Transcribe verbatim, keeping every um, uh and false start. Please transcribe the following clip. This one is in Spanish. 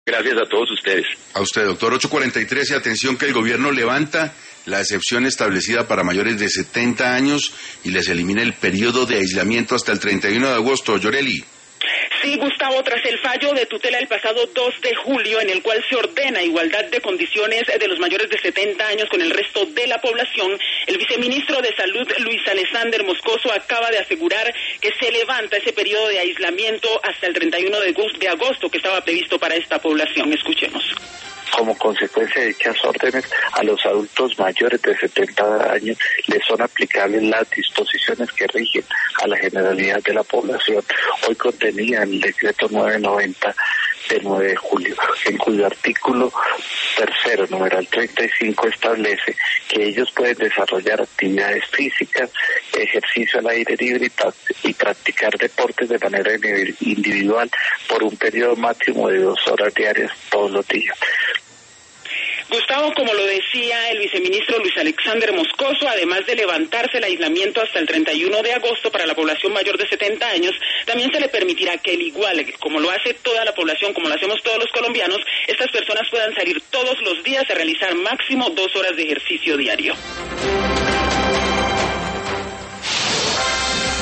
Gracias a todos ustedes. A usted, doctor. ocho cuarenta y tres, y atención que el gobierno levanta la excepción establecida para mayores de setenta años y les elimina el periodo de aislamiento hasta el treinta y uno de agosto. Yoreli. Sí, Gustavo, tras el fallo de tutela del pasado dos de julio, en el cual se ordena igualdad de condiciones de los mayores de setenta años con el resto de la población, el viceministro de Salud, Luis Alexander Moscoso, acaba de asegurar que se levanta ese periodo de aislamiento hasta el treinta y uno de agosto que estaba previsto para esta población. Escuchemos. Como consecuencia de dichas órdenes, a los adultos mayores de setenta años les son aplicables las disposiciones que rigen a la generalidad de la población, hoy contenida en el decreto novecientos noventa del nueve de julio, en cuyo artículo tercero, numeral treinta y cinco, establece que ellos pueden desarrollar actividades físicas, ejercicio al aire libre y practicar deportes de manera individual por un periodo máximo de dos horas diarias todos los días. Gustavo, como lo decía el viceministro Luis Alexander Moscoso, además de levantarse el aislamiento hasta el treinta y uno de agosto para la población mayor de setenta años, también se le permitirá que, al igual como lo hace toda la población, como lo hacemos todos los colombianos, estas personas puedan salir todos los días a realizar máximo dos horas de ejercicio diario.